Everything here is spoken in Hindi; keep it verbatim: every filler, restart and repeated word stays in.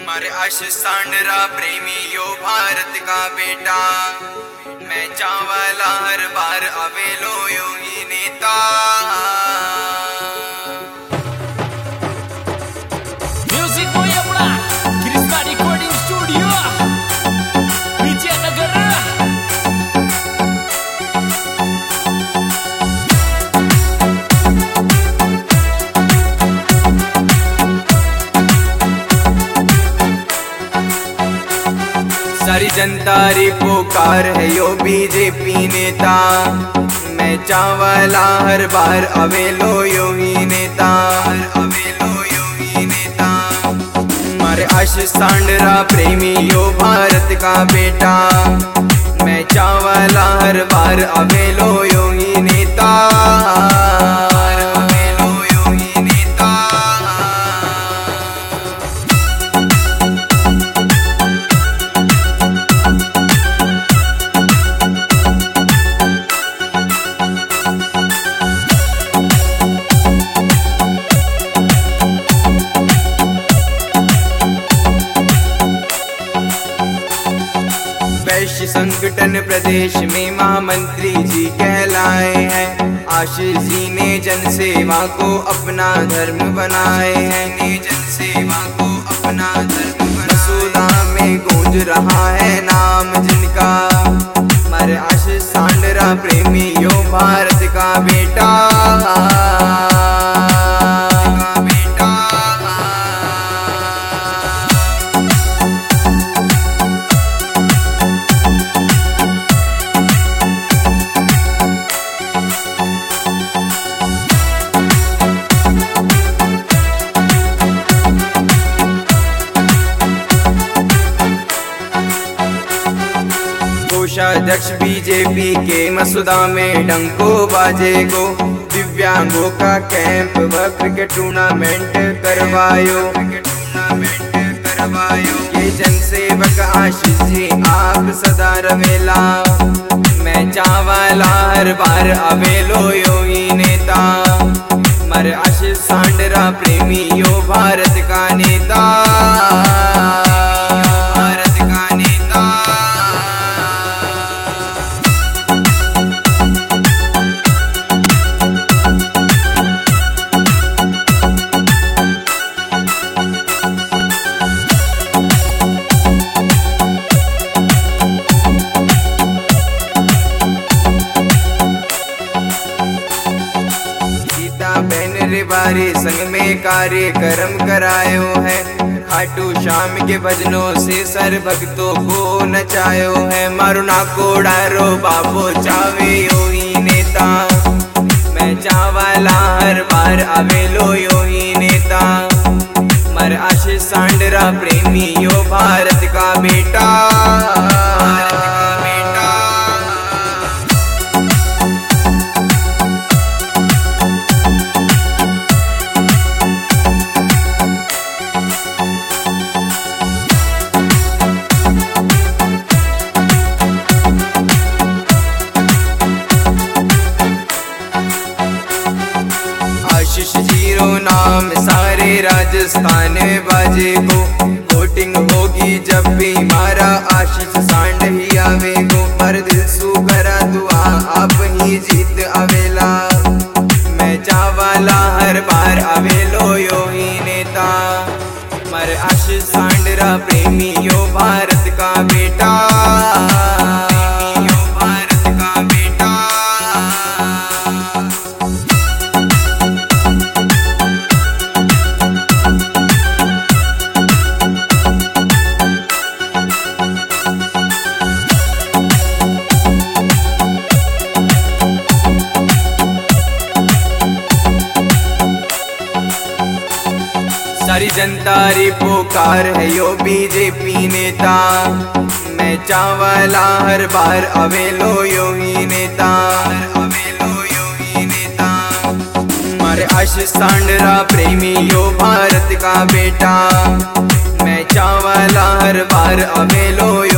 मारे आशीष सांडरा प्रेमी यो भारत का बेटा। मैं चावला हर बार अवेलो यो ही नेता। म्यूजिक बोया कृष्णा रिकॉर्डिंग स्टूडियो विजयनगर। सारी जनता री पुकार है यो बीजेपी नेता। मैं चावला हर बार अवेलो यो ही नेता। अवेलो यो ही नेता। मारे आशीष सांडरा प्रेमी यो भारत का बेटा। मैं चावला हर बार अवेलो यो ही नेता। वैश्य संगठन प्रदेश में महामंत्री जी कहलाए हैं। आशीष जी ने जन सेवा को अपना धर्म बनाए हैं। ने जन सेवा को अपना धर्म मसूदा में गूंज रहा है नाम जिनका। मारे आशीष सांडरा प्रेमी यो भारत का बेटा। कोषाध्यक्ष बीजेपी के मसूदा में डंको बाजे गो। दिव्यांगों का कैंप व क्रिकेट टूर्नामेंट करवायो। टूर्नामेंट करवायो। ये जनसेवक आशीष जी आप सदा रवेला। मैं चावला हर बार अवेलो यो ही नेता। मर आशीष सांडरा प्रेमी यो भारत का नेता। बारे संग में कार्यक्रम करायो है। खाटू शाम के भजनों से सर भक्तों को नचायो है। मारू ना कोडारो बाबो चावे यो ही नेता। मैं चावला हर बार अवेलो यो ही नेता। मर आशीष सांडरा प्रेमी यो भारत का बेटा। आशीष जीरो नाम सारे राजस्थान बाजे गो। वोटिंग होगी जब भी मारा आशीष सांड ही आवे गो। पर दिल सू करा दुआ आप ही जीत अवेला। मैं चावला हर बार अवेलो यो ही नेता। मर आशीष सांडरा प्रेमी यो भारत का बेटा। सारी जनता री पुकार है यो बीजेपी नेता। मैं चावला हर बार अवेलो यो ही नेता। अवेलो यो ही नेता। मारे आशीष सांडरा प्रेमी यो भारत का बेटा। मैं चावला हर बार अवेलो यो